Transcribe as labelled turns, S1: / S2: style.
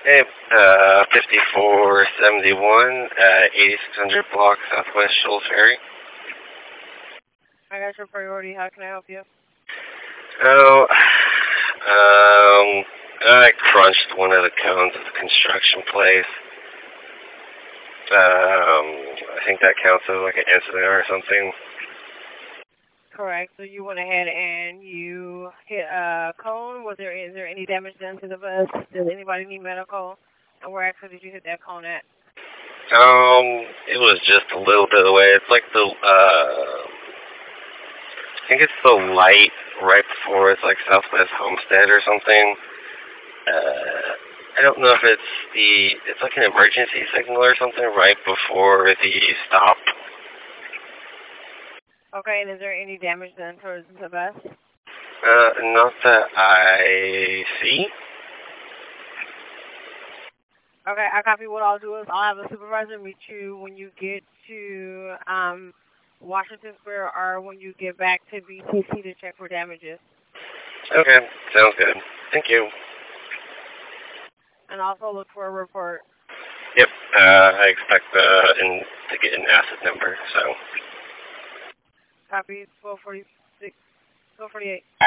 S1: Hey, 5471, 8600 block Southwest Shoals Ferry.
S2: I got your priority. How can I help you?
S1: Oh, I crunched one of the cones at the construction place. I think that counts as like an incident or something.
S2: Correct. So you went ahead and you hit a cone. Is there any damage done to the bus? Does anybody need medical? And where actually did you hit that cone at?
S1: It was just a little bit away. It's like I think it's the light right before it's like Southwest Homestead or something. I don't know if it's like an emergency signal or something right before the stop.
S2: Okay, and is there any damage done towards the bus?
S1: Not that I see.
S2: Okay, I copy. What I'll do is I'll have a supervisor meet you when you get to Washington Square or when you get back to BTC to check for damages.
S1: Okay, sounds good. Thank you.
S2: And also look for a report.
S1: Yep, I expect to get an asset number, so.
S2: Copy 1246, 1248.